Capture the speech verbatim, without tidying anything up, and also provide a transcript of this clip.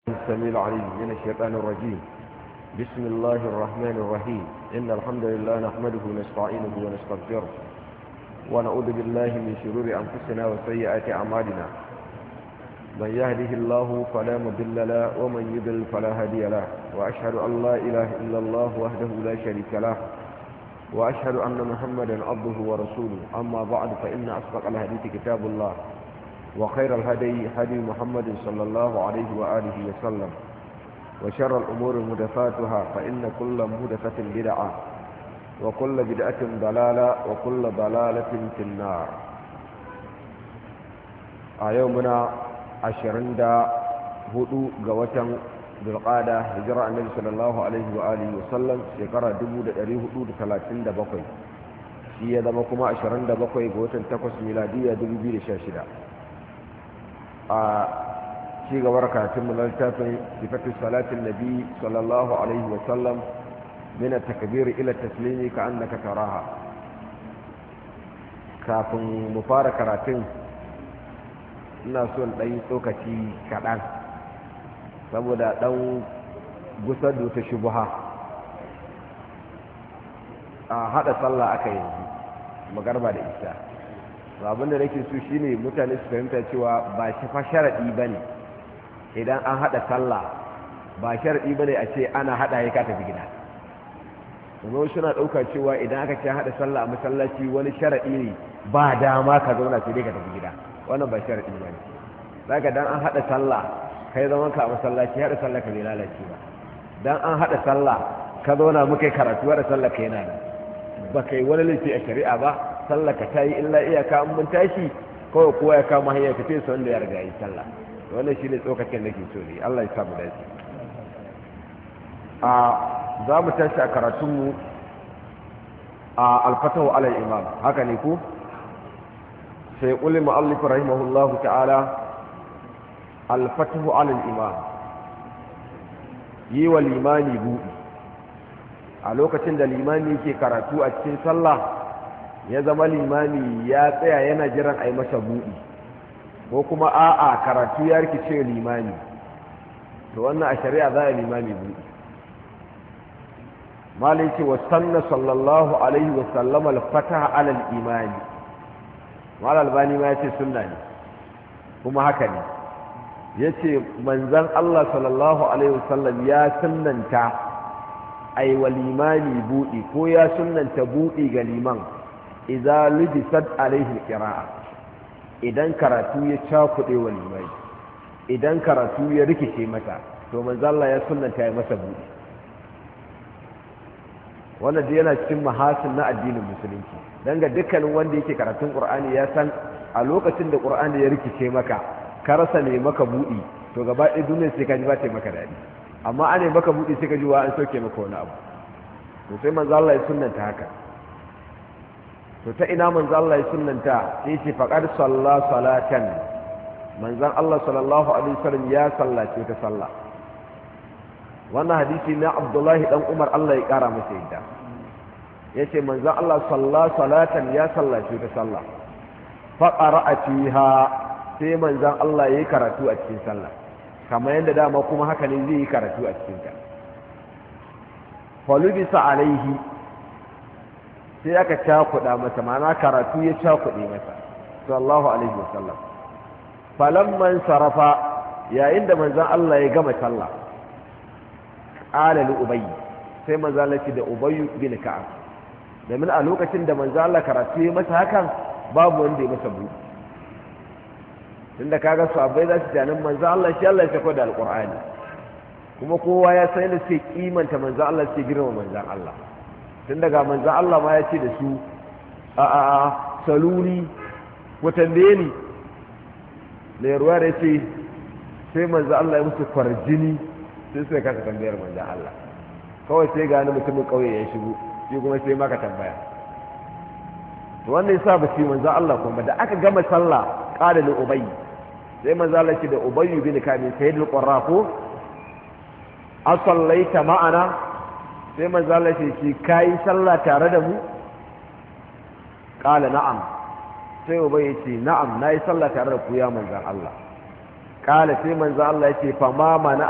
السميع العليم من الشيطان الرجيم. بسم الله الرحمن الرحيم. إن الحمد لله نحمده ونستعينه ونستغفره ونعوذ بالله من شرور أنفسنا وسيئات أعمالنا. من يهده الله فلا مضل له ومن يضلل فلا هادي له، وأشهد أن لا إله إلا الله وحده لا شريك له، وأشهد أن محمدا عبده ورسوله. أما بعد فإن أصدق الحديث كتاب الله، وخير الهدي هدي محمد صلى الله عليه وآله وسلم، وشر الأمور محدثاتها فإن كل محدثة بدعة، وكل بدعة ضلالة، وكل ضلالة في النار. يومنا عشرين دا هدو قوة بالقادة هجرة النبي صلى الله عليه وآله وسلم شكرا دبو دا دريه هدو دا ثلاثين دا بقي شيئا دا مكما عشرين دا بقي قوة تقص ميلادية دبو بير شاشدا. a ci gabar karatun mu littafin sifatu salatin nabi sallallahu alaihi wa sallam min at-takbir ila at-taslimi ka annaka taraha. Kafin mu fara karatun ina so in dan tsokaci kaɗan saboda dan gusar da ta shubha. A hada sallah aka yanzu magarba da isha, abinda nake so shine mutane su fahimta cewa ba shi fa sharadi bane idan an hada sallah, ba sharadi bane a ce ana hada ya ka tafi gida. kuma suna dauka cewa idan aka ce hada sallah a masallaci wani sharadi ne ba dama ka zauna sai dai ka tafi gida. Wannan ba sharadi bane. Zaka dan an hada sallah kai zaman ka a masallaci hada sallah ka bai lalace ba. Dan an hada sallah ka zauna muka karatu da sallah kai yana ba kai wani laifi a shari'a ba. Sallaka ta yi illa iyaka an mun tashi kawai kowa ya kama hanyar tafiya su wanda ya riga yi sallah. Wannan shi ne tsokacin da ke so ne. Allah ya samu dace. A za mu tashi a karatunmu a alfatahu alal imam, haka ne ku sai ƙuli mu'allif rahimahullahu ta'ala alfatahu alal imam, yi wa limani buɗi a lokacin da limani ke karatu a cikin sallah. Ya zama limami ya tsaya yana jiran a yi masa buɗi, ko kuma a'a karatu ya rikice limami, to wannan a shari'a za a limami buɗi. malai ce wa sanna sallallahu alaihi wa sallama al-fataha ala al-imani. mal albani ma yace sunna ne kuma haka ne. yace manzon Allah sallallahu alaihi wa sallam ya sunnanta ai wa limami buɗi, ko ya sunnanta buɗi ga liman idza lubisat alaihi qira'a, idan karatu ya cakude wa limai, idan karatu ya rikice mata, to manzo Allah ya sunnanta ya masa buɗi. wannan dai yana cikin mahasin na addinin musulunci, dan ga dukkanin wanda yake karatun Qur'ani ya san a lokacin da Qur'ani ya rikice maka ka rasa ne maka buɗi, to gaba ɗaya duniyar sai ka ji ba ta maka daɗi. amma ane maka buɗi sai ka ji wa an sauke maka wani abu. to sai manzo Allah ya sunnanta haka. to ta ina manzo Allah ya sunnanta? sai ce faqad salla salatan, manzon Allah sallallahu alaihi wasallam ya sallace ta sallah. wannan hadisi na Abdullahi dan Umar Allah ya kara masa yadda yace manzon Allah salla salatan ya sallace ta sallah. fa qara'a fiha, sai manzon Allah yayi karatu a cikin sallah, kamar yadda dama kuma haka ne zai yi karatu a cikin ta. fa lubisa alaihi, sai aka cakuɗa masa, ma'ana karatu ya cakuɗe masa sallallahu alaihi wasallam. falamman sarafa, yayin da manzon Allah ya gama sallah, qala li ubay, sai manzon Allah ce da ubay bin ka'ab, domin a lokacin da manzon Allah karatu ya masa hakan babu wanda ya masa buɗi. tunda kaga sahabbai za su tunanin manzon Allah shi Allah ya sako da alqur'ani, kuma kowa ya san da sai kimanta manzon Allah sai girma manzon Allah. tun daga manzan Allah ma ya ce da su a a a saluni ku tambaye ni. da ruwa da ce sai manzan Allah ya musu kwarjini, sai suka kasa tambayar manzan Allah. kawai sai gani mutumin kauye ya shigo, shi kuma sai maka tambaya. to wannan yasa ba ce manzan Allah kuma da aka gama sallah qala li ubay, sai manzan Allah ce da ubay bin ka'ab sayyidul qurra ko asallaita ma'ana, sai manzo Allah ce ki kai sallah tare da mu? qala na'am, sai ubay ce na'am nayi sallah tare da ku ya manzon Allah. qala sai manzo Allah yace fa ma mana